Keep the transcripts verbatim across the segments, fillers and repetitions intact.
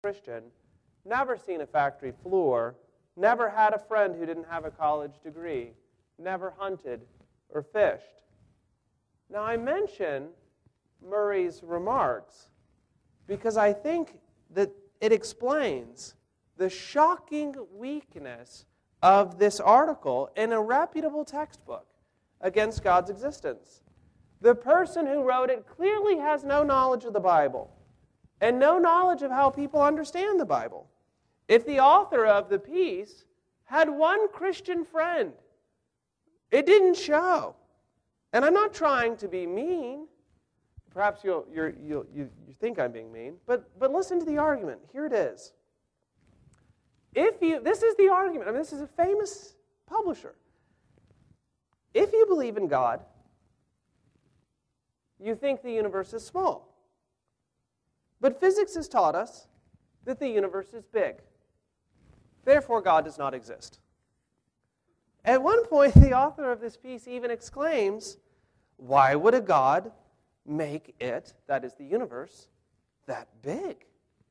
Christian, never seen a factory floor, never had a friend who didn't have a college degree, never hunted or fished. Now, I mention Murray's remarks because I think that it explains the shocking weakness of this article in a reputable textbook against God's existence. The person who wrote it clearly has no knowledge of the Bible and no knowledge of how people understand the Bible. If the author of the piece had one Christian friend, it didn't show. And I'm not trying to be mean. Perhaps you'll, you're, you'll, you you think I'm being mean, but, but listen to the argument. Here it is. If you, this is the argument. I mean, this is a famous publisher. If you believe in God, you think the universe is small. But physics has taught us that the universe is big. Therefore, God does not exist. At one point, the author of this piece even exclaims, why would a God make it, that is the universe, that big?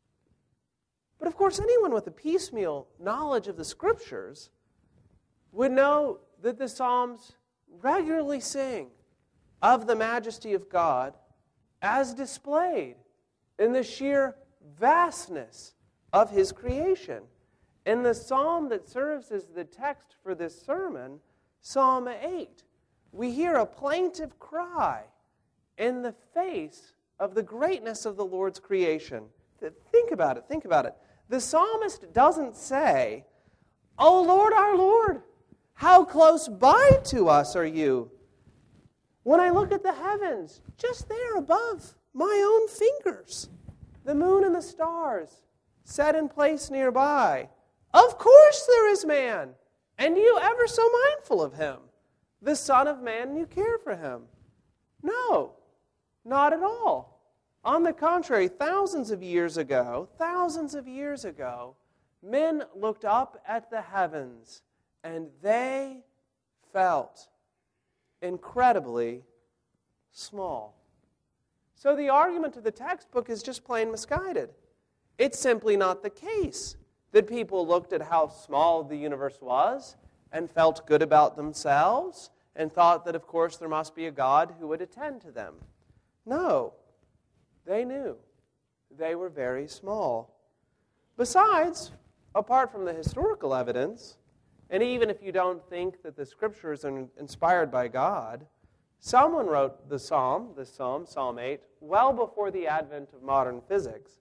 But of course, anyone with a piecemeal knowledge of the Scriptures would know that the Psalms regularly sing of the majesty of God as displayed in the sheer vastness of His creation. In the psalm that serves as the text for this sermon, Psalm eight, we hear a plaintive cry in the face of the greatness of the Lord's creation. Think about it, think about it. The psalmist doesn't say, "O Lord, our Lord, how close by to us are you? When I look at the heavens, just there above my own fingers, the moon and the stars set in place nearby. Of course there is man, and you ever so mindful of him, the Son of Man, and you care for him." No, not at all. On the contrary, thousands of years ago, thousands of years ago, men looked up at the heavens, and they felt incredibly small. So the argument of the textbook is just plain misguided. It's simply not the case that people looked at how small the universe was and felt good about themselves and thought that, of course, there must be a God who would attend to them. No, they knew they were very small. Besides, apart from the historical evidence, and even if you don't think that the Scriptures are inspired by God, someone wrote the psalm, the psalm, Psalm eight, well before the advent of modern physics.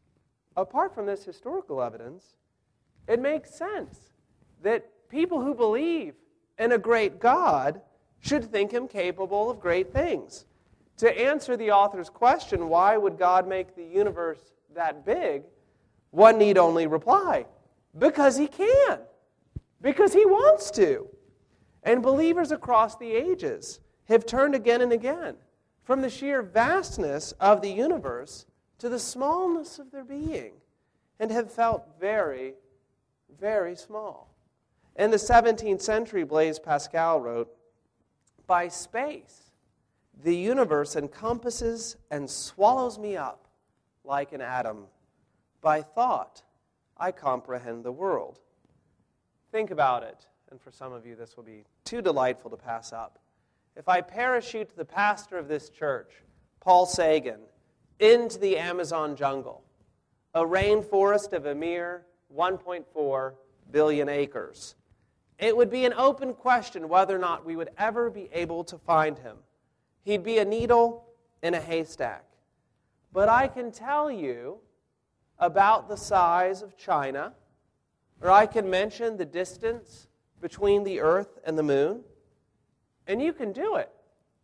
Apart from this historical evidence, it makes sense that people who believe in a great God should think Him capable of great things. To answer the author's question, why would God make the universe that big, one need only reply, because He can. Because He wants to. And believers across the ages have turned again and again from the sheer vastness of the universe to the smallness of their being and have felt very, very small. In the seventeenth century, Blaise Pascal wrote, "By space, the universe encompasses and swallows me up like an atom. By thought, I comprehend the world." Think about it, and for some of you this will be too delightful to pass up. If I parachute the pastor of this church, Paul Sagan, into the Amazon jungle, a rainforest of a mere one point four billion acres, it would be an open question whether or not we would ever be able to find him. He'd be a needle in a haystack. But I can tell you about the size of China, or I can mention the distance between the earth and the moon, and you can do it.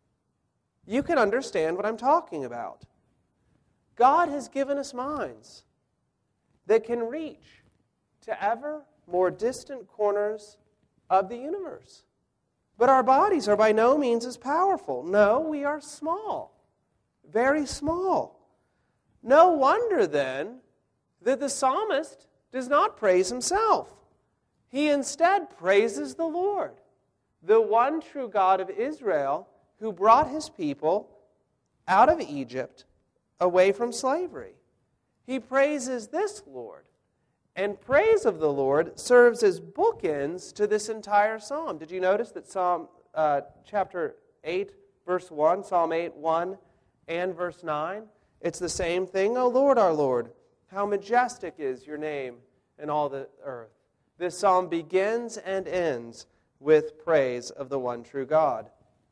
You can understand what I'm talking about. God has given us minds that can reach to ever more distant corners of the universe. But our bodies are by no means as powerful. No, we are small, very small. No wonder, then, that the psalmist does not praise himself. He instead praises the Lord, the one true God of Israel, who brought His people out of Egypt away from slavery. he praises this Lord. And praise of the Lord serves as bookends to this entire psalm. Did you notice that Psalm uh, chapter eight, verse one, Psalm eight, one, and verse nine? It's the same thing. O Lord, our Lord, how majestic is your name in all the earth. This psalm begins and ends with praise of the one true God.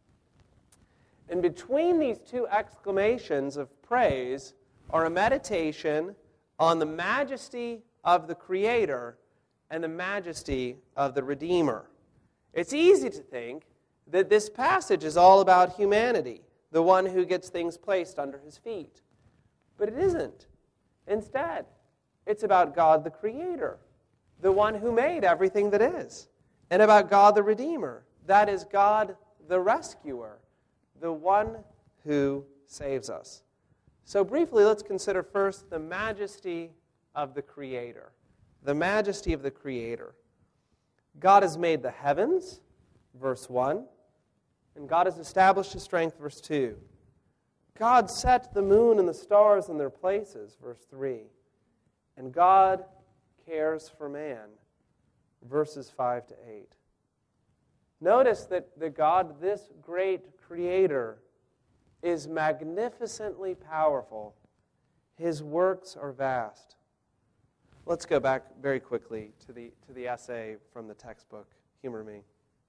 And between these two exclamations of praise are a meditation on the majesty of the Creator and the majesty of the Redeemer. It's easy to think that this passage is all about humanity, the one who gets things placed under his feet. But it isn't. Instead, it's about God the Creator, the one who made everything that is, and about God the Redeemer, that is God the Rescuer, the one who saves us. So briefly, let's consider first the majesty of the Creator. The majesty of the Creator. God has made the heavens, verse one, and God has established His strength, verse two. God set the moon and the stars in their places, verse three. And God cares for man, verses five to eight. Notice that the God, this great Creator, is magnificently powerful. His works are vast. Let's go back very quickly to the, to the essay from the textbook, Humor Me.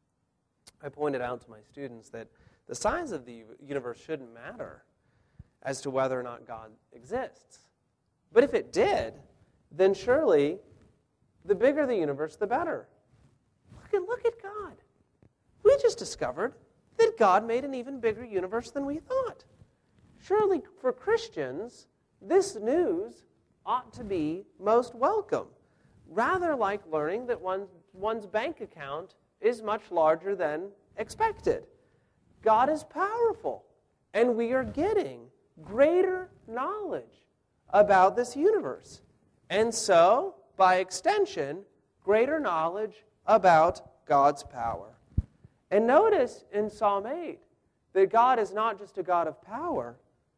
I pointed out to my students that the size of the universe shouldn't matter as to whether or not God exists. But if it did, then surely the bigger the universe, the better. Look at, look at God. We just discovered that God made an even bigger universe than we thought. Surely for Christians, this news ought to be most welcome, rather like learning that one, one's bank account is much larger than expected. God is powerful, and we are getting greater knowledge about this universe. And so, by extension, greater knowledge about God's power. And notice in Psalm eight that God is not just a God of power.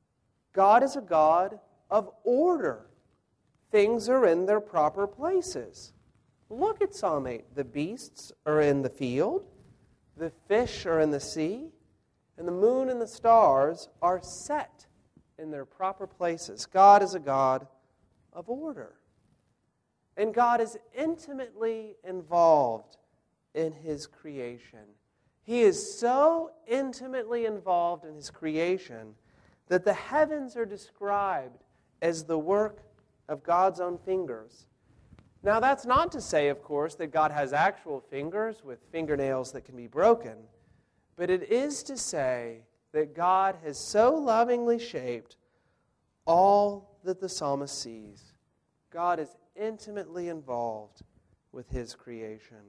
God is a God of order. Things are in their proper places. Look at Psalm eight. The beasts are in the field, the fish are in the sea, and the moon and the stars are set in their proper places. God is a God of order. And God is intimately involved in His creation. He is so intimately involved in His creation that the heavens are described as the work of God's own fingers. Now, that's not to say, of course, that God has actual fingers with fingernails that can be broken, but it is to say that God has so lovingly shaped all that the psalmist sees. God is intimately involved with His creation.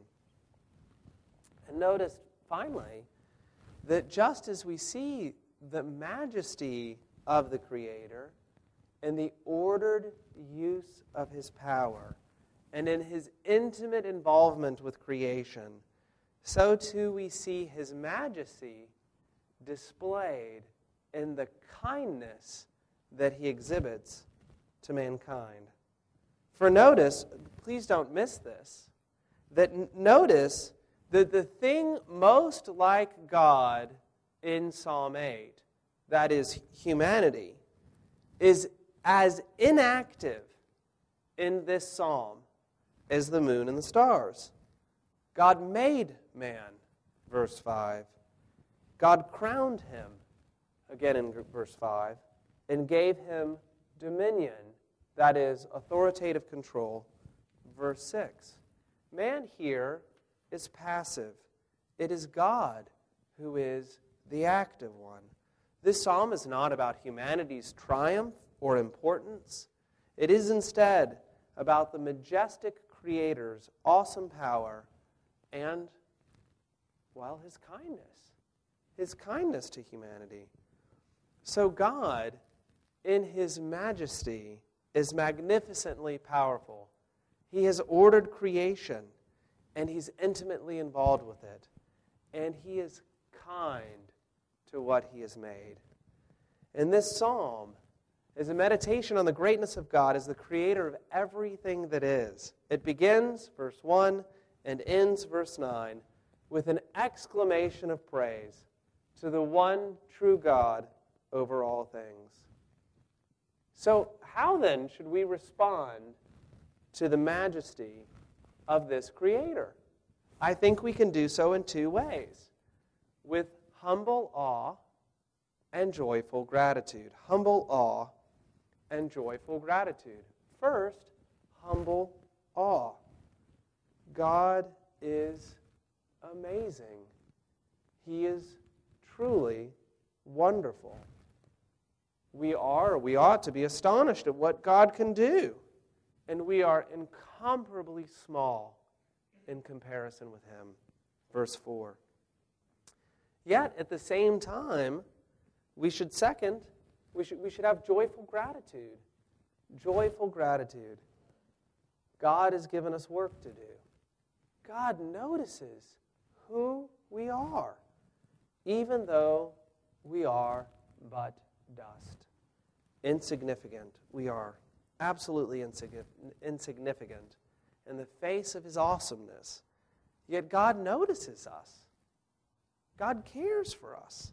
And notice, finally, that just as we see the majesty of the Creator and the ordered use of His power, and in His intimate involvement with creation, so too we see His majesty displayed in the kindness that He exhibits to mankind. For notice, please don't miss this, that n- notice that the thing most like God in Psalm eight, that is humanity, is as inactive in this psalm as the moon and the stars. God made man, verse five. God crowned him, again in verse five, and gave him dominion, that is, authoritative control, verse six. Man here is passive. It is God who is the active one. This psalm is not about humanity's triumph or importance. It is instead about the majestic Creator's awesome power and, well, His kindness. His kindness to humanity. So God, in His majesty, is magnificently powerful. He has ordered creation, and He's intimately involved with it. And He is kind to what He has made. And this psalm is a meditation on the greatness of God as the creator of everything that is. It begins, verse one, and ends, verse nine, with an exclamation of praise to the one true God over all things. So, how then should we respond to the majesty of this creator? I think we can do so in two ways. With humble awe and joyful gratitude. Humble awe and joyful gratitude. First, humble awe. God is amazing. He is truly wonderful. We are, we ought to be astonished at what God can do. And we are incomparably small in comparison with Him. Verse four. Yet, at the same time, we should second, we should, we should have joyful gratitude. Joyful gratitude. God has given us work to do. God notices who we are, even though we are but dust. Insignificant we are. Absolutely insignificant in the face of His awesomeness. Yet God notices us. God cares for us.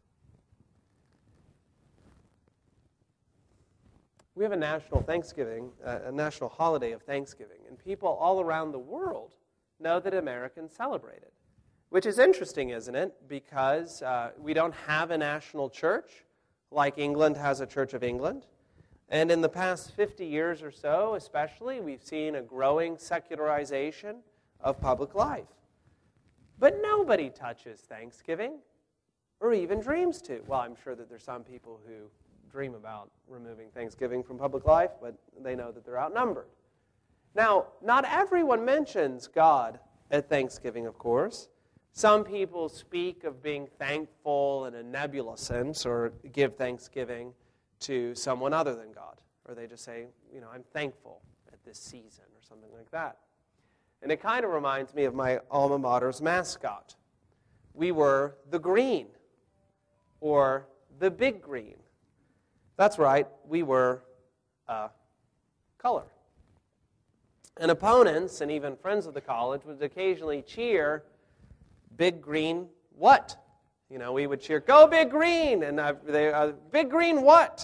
We have a national Thanksgiving, uh, a national holiday of Thanksgiving, and people all around the world know that Americans celebrate it, which is interesting, isn't it? Because uh, we don't have a national church like England has a Church of England. And in the past fifty years or so, especially, we've seen a growing secularization of public life. But nobody touches Thanksgiving, or even dreams to. Well, I'm sure that there's some people who dream about removing Thanksgiving from public life, but they know that they're outnumbered. Now, not everyone mentions God at Thanksgiving, of course. Some people speak of being thankful in a nebulous sense, or give thanksgiving to someone other than God. Or they just say, you know, I'm thankful at this season, or something like that. And it kind of reminds me of my alma mater's mascot. We were the green, or the big green. That's right, we were a color. And opponents, and even friends of the college, would occasionally cheer, big green what? You know, we would cheer, go big green, and uh, they, uh, big green what?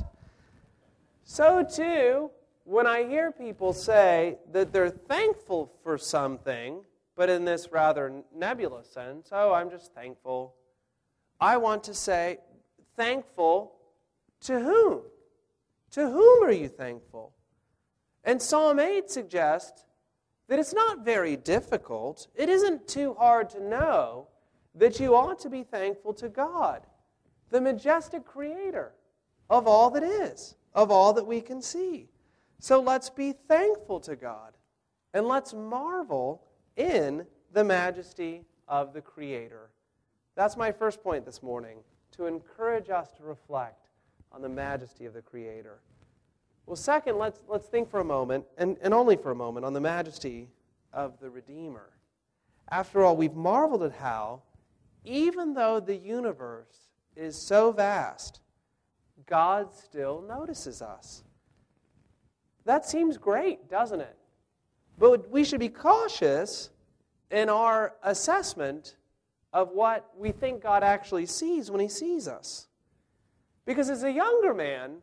So too, when I hear people say that they're thankful for something, but in this rather nebulous sense, oh, I'm just thankful, I want to say, thankful to whom? To whom are you thankful? And Psalm eight suggests that it's not very difficult, it isn't too hard to know that you ought to be thankful to God, the majestic creator of all that is, of all that we can see. So let's be thankful to God, and let's marvel in the majesty of the Creator. That's my first point this morning, to encourage us to reflect on the majesty of the Creator. Well, second, let's, let's think for a moment, and, and only for a moment, on the majesty of the Redeemer. After all, we've marveled at how, even though the universe is so vast, God still notices us. That seems great, doesn't it? But we should be cautious in our assessment of what we think God actually sees when He sees us. Because as a younger man,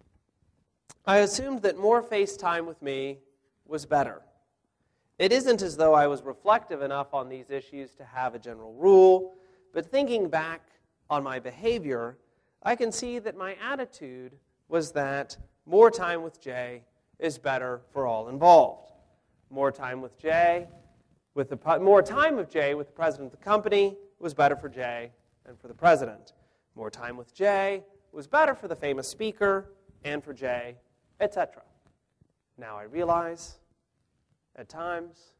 I assumed that more face time with me was better. It isn't as though I was reflective enough on these issues to have a general rule, but thinking back on my behavior, I can see that my attitude was that more time with Jay is better for all involved. More time with Jay, with the more time with Jay with the president of the company was better for Jay and for the president. More time with Jay was better for the famous speaker and for Jay, et cetera. Now I realize, at times,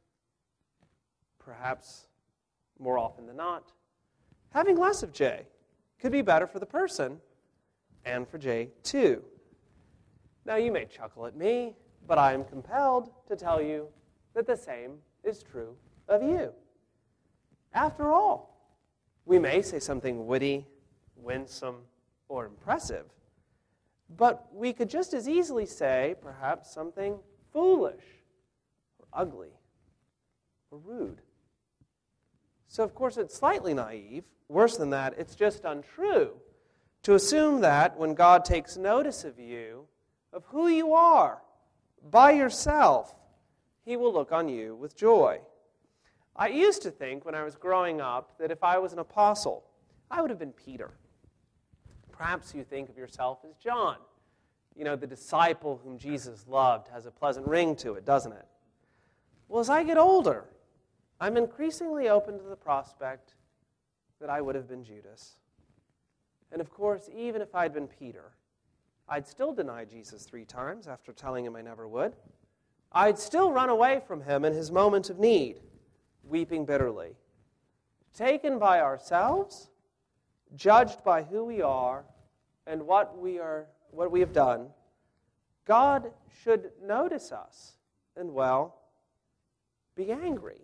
perhaps more often than not, having less of Jay could be better for the person and for Jay too. Now you may chuckle at me, but I am compelled to tell you that the same is true of you. After all, we may say something witty, winsome, or impressive, But we could just as easily say, perhaps, something foolish, or ugly, or rude. So, of course, it's slightly naive. Worse than that, it's just untrue to assume that when God takes notice of you, of who you are, by yourself, He will look on you with joy. I used to think when I was growing up that if I was an apostle, I would have been Peter. Perhaps you think of yourself as John. You know, the disciple whom Jesus loved has a pleasant ring to it, doesn't it? Well, as I get older, I'm increasingly open to the prospect that I would have been Judas. And of course, even if I'd been Peter, I'd still deny Jesus three times after telling him I never would. I'd still run away from him in his moment of need, weeping bitterly. Taken by ourselves, judged by who we are and what we are, what we have done, God should notice us and, well, be angry.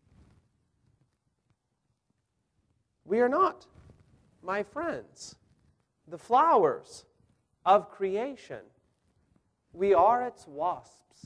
We are not, my friends, the flowers of creation. We are its wasps.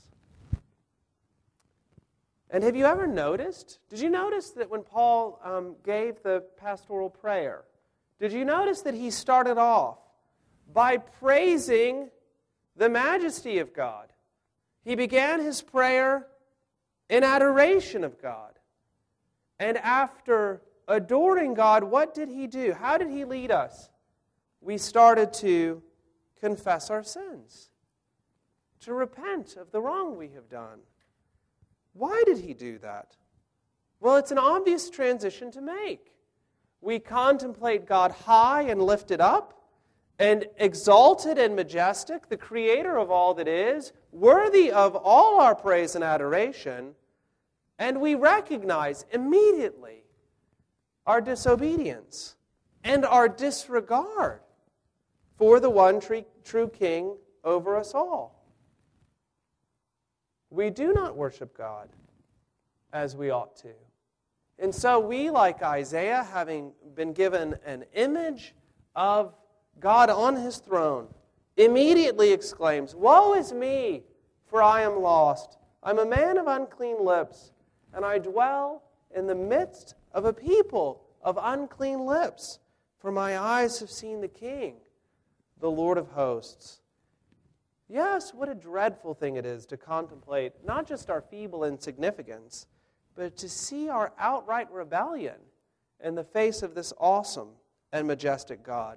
And have you ever noticed, did you notice that when Paul um, gave the pastoral prayer, did you notice that he started off by praising the majesty of God? He began his prayer in adoration of God. And after adoring God, what did he do? How did he lead us? We started to confess our sins, to repent of the wrong we have done. Why did he do that? Well, it's an obvious transition to make. We contemplate God high and lifted up, and exalted and majestic, the creator of all that is, worthy of all our praise and adoration, and we recognize immediately our disobedience and our disregard for the one true, true King over us all. We do not worship God as we ought to. And so we, like Isaiah, having been given an image of God on his throne, immediately exclaims, "Woe is me, for I am lost. I'm a man of unclean lips, and I dwell in the midst of a people of unclean lips, for my eyes have seen the King, the Lord of hosts." Yes, what a dreadful thing it is to contemplate not just our feeble insignificance, but to see our outright rebellion in the face of this awesome and majestic God.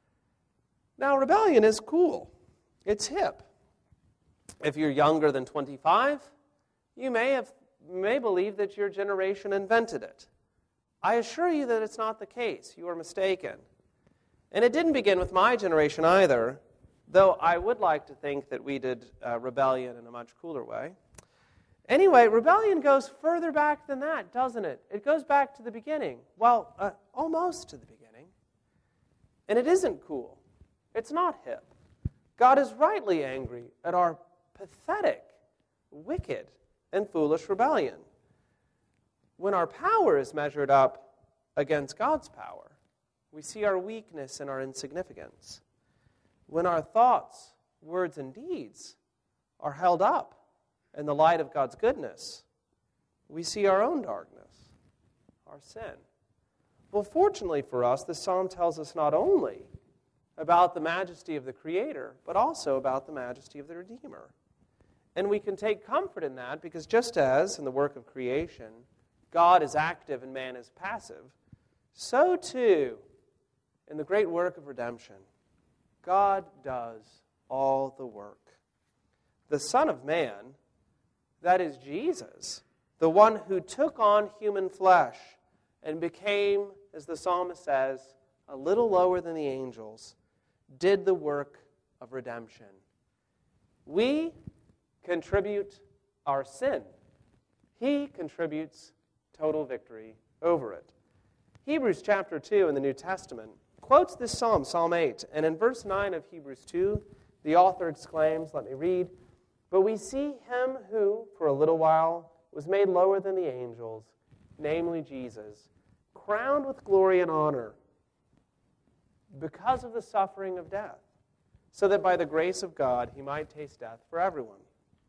Now, rebellion is cool. It's hip. If you're younger than twenty-five, you may have may believe that your generation invented it. I assure you that it's not the case. You are mistaken. And it didn't begin with my generation either, though I would like to think that we did uh, rebellion in a much cooler way. Anyway, rebellion goes further back than that, doesn't it? It goes back to the beginning. Well, uh, almost to the beginning. And it isn't cool. It's not hip. God is rightly angry at our pathetic, wicked, and foolish rebellion. When our power is measured up against God's power, we see our weakness and our insignificance. When our thoughts, words, and deeds are held up in the light of God's goodness, we see our own darkness, our sin. Well, fortunately for us, this psalm tells us not only about the majesty of the Creator, but also about the majesty of the Redeemer. And we can take comfort in that because just as in the work of creation, God is active and man is passive, so too in the great work of redemption, God does all the work. The Son of Man, that is Jesus, the one who took on human flesh and became, as the psalmist says, a little lower than the angels, did the work of redemption. We contribute our sin. He contributes total victory over it. Hebrews chapter two in the New Testament quotes this psalm, Psalm eight, and in verse nine of Hebrews two, the author exclaims, let me read, "But we see him who, for a little while, was made lower than the angels, namely Jesus, crowned with glory and honor because of the suffering of death, so that by the grace of God he might taste death for everyone.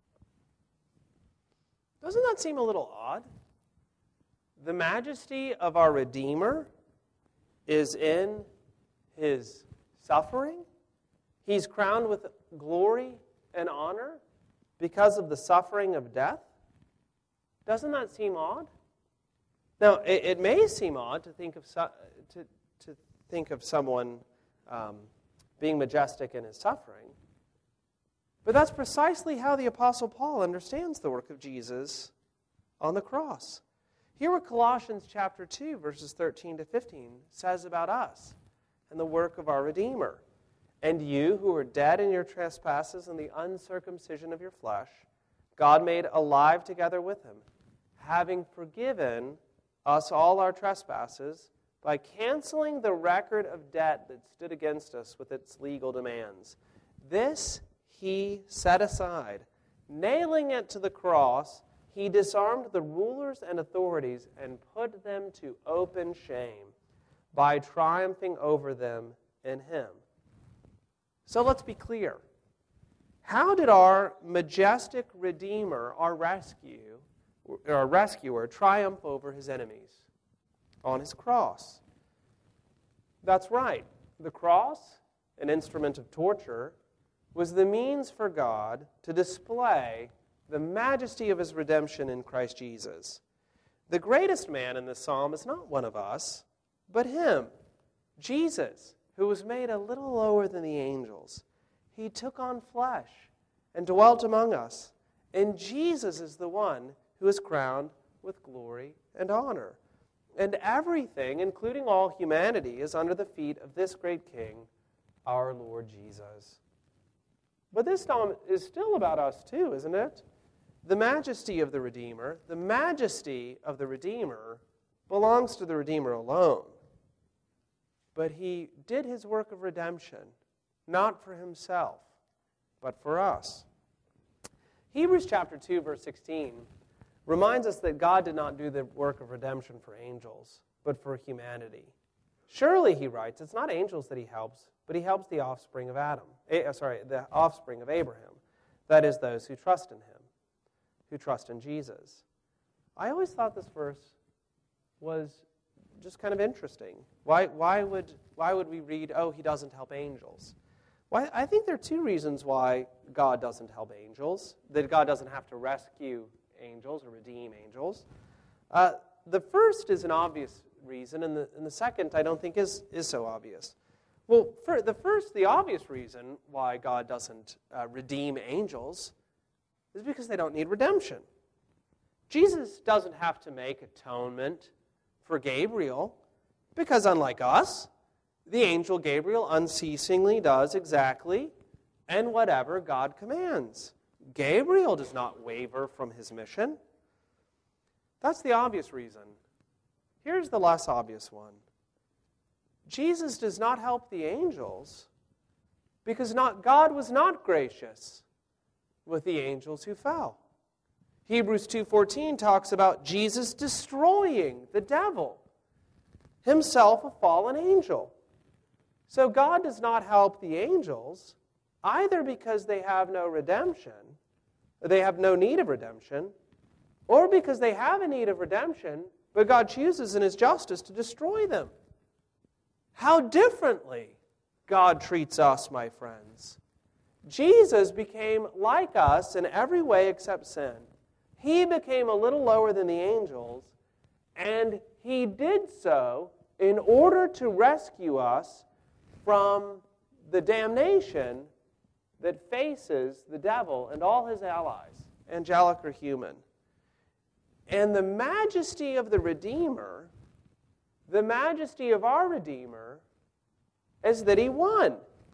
Doesn't that seem a little odd? The majesty of our Redeemer is in his suffering. He's crowned with glory and honor because of the suffering of death. Doesn't that seem odd? Now, it, it may seem odd to think of so, to, to think of someone um, being majestic in his suffering, but that's precisely how the Apostle Paul understands the work of Jesus on the cross. Hear what Colossians chapter two, verses thirteen to fifteen says about us and the work of our Redeemer. And you who were dead in your trespasses and the uncircumcision of your flesh, God made alive together with him, having forgiven us all our trespasses by canceling the record of debt that stood against us with its legal demands. This he set aside, nailing it to the cross. He disarmed the rulers and authorities and put them to open shame by triumphing over them in him. So let's be clear. How did our majestic Redeemer, our rescue, our rescuer, triumph over his enemies? On his cross. That's right. The cross, an instrument of torture, was the means for God to display the majesty of his redemption in Christ Jesus. The greatest man in this psalm is not one of us, but him, Jesus, who was made a little lower than the angels. He took on flesh and dwelt among us. And Jesus is the one who is crowned with glory and honor. And everything, including all humanity, is under the feet of this great King, our Lord Jesus. But this psalm is still about us too, isn't it? The majesty of the Redeemer, the majesty of the Redeemer belongs to the Redeemer alone. But he did his work of redemption, not for himself, but for us. Hebrews chapter two, verse sixteen reminds us that God did not do the work of redemption for angels, but for humanity. Surely, he writes, it's not angels that he helps, but he helps the offspring of Adam. Eh, sorry, the offspring of Abraham. That is, those who trust in him, who trust in Jesus. I always thought this verse was just kind of interesting. Why, why, would, why would we read, oh, he doesn't help angels? Why, I think there are two reasons why God doesn't help angels, that God doesn't have to rescue angels or redeem angels. Uh, the first is an obvious reason, and the, and the second I don't think is, is so obvious. Well, for the first, the obvious reason why God doesn't uh, redeem angels is because they don't need redemption. Jesus doesn't have to make atonement for Gabriel because, unlike us, the angel Gabriel unceasingly does exactly and whatever God commands. Gabriel does not waver from his mission. That's the obvious reason. Here's the less obvious one. Jesus does not help the angels because not, God was not gracious with the angels who fell. Hebrews two fourteen talks about Jesus destroying the devil, himself a fallen angel. So God does not help the angels either because they have no redemption, they have no need of redemption, or because they have a need of redemption, but God chooses in his justice to destroy them. How differently God treats us, my friends. Jesus became like us in every way except sin. He became a little lower than the angels, and he did so in order to rescue us from the damnation that faces the devil and all his allies, angelic or human. And the majesty of the Redeemer, the majesty of our Redeemer, is that he won.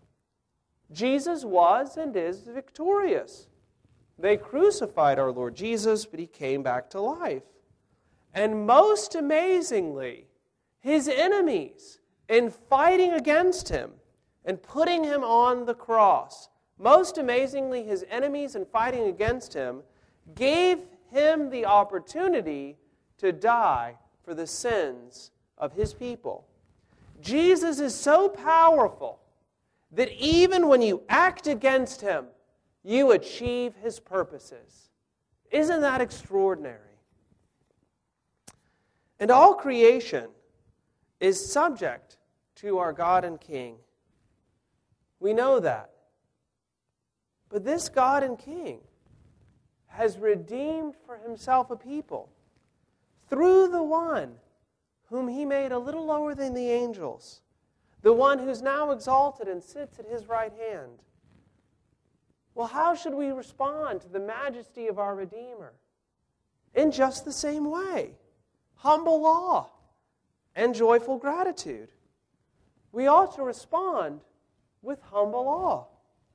Jesus was and is victorious. They crucified our Lord Jesus, but he came back to life. And most amazingly, his enemies, in fighting against him and putting him on the cross, most amazingly, his enemies in fighting against him gave him the opportunity to die for the sins of his people. Jesus is so powerful that even when you act against him, you achieve his purposes. Isn't that extraordinary? And all creation is subject to our God and King. We know that. But this God and King has redeemed for himself a people through the one whom he made a little lower than the angels, the one who's now exalted and sits at his right hand. Well, how should we respond to the majesty of our Redeemer? In just the same way. Humble awe and joyful gratitude. We ought to respond with humble awe.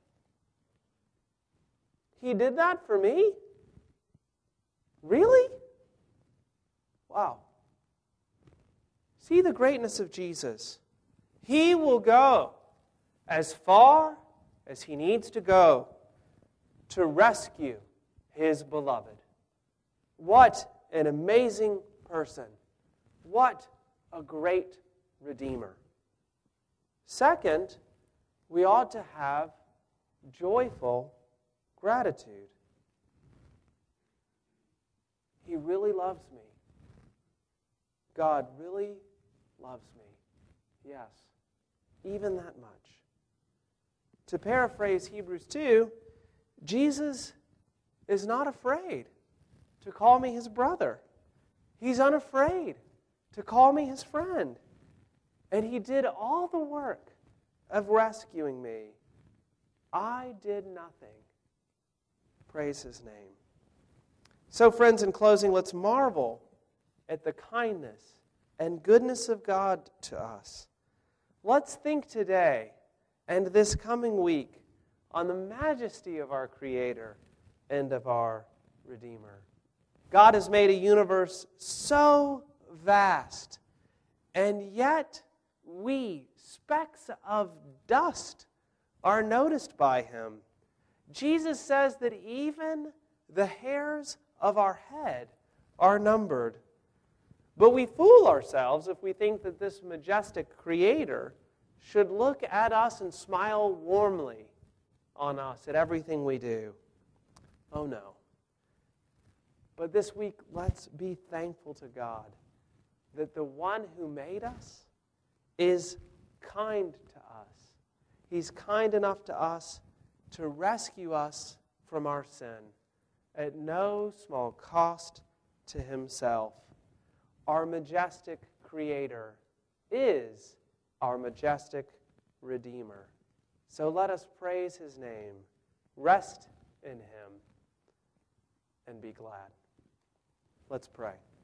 He did that for me? Really? Wow. See the greatness of Jesus. He will go as far as he needs to go to rescue his beloved. What an amazing person. What a great Redeemer. Second, we ought to have joyful gratitude. He really loves me. God really loves me. Yes, even that much. To paraphrase Hebrews two, Jesus is not afraid to call me his brother. He's unafraid to call me his friend. And he did all the work of rescuing me. I did nothing. Praise his name. So, friends, in closing, let's marvel at the kindness and goodness of God to us. Let's think today and this coming week on the majesty of our Creator and of our Redeemer. God has made a universe so vast, and yet we, specks of dust, are noticed by him. Jesus says that even the hairs of our head are numbered. But we fool ourselves if we think that this majestic Creator should look at us and smile warmly on us at everything we do. Oh no. But this week, let's be thankful to God that the one who made us is kind to us. He's kind enough to us to rescue us from our sin at no small cost to himself. Our majestic Creator is our majestic Redeemer. So let us praise his name, rest in him, and be glad. Let's pray.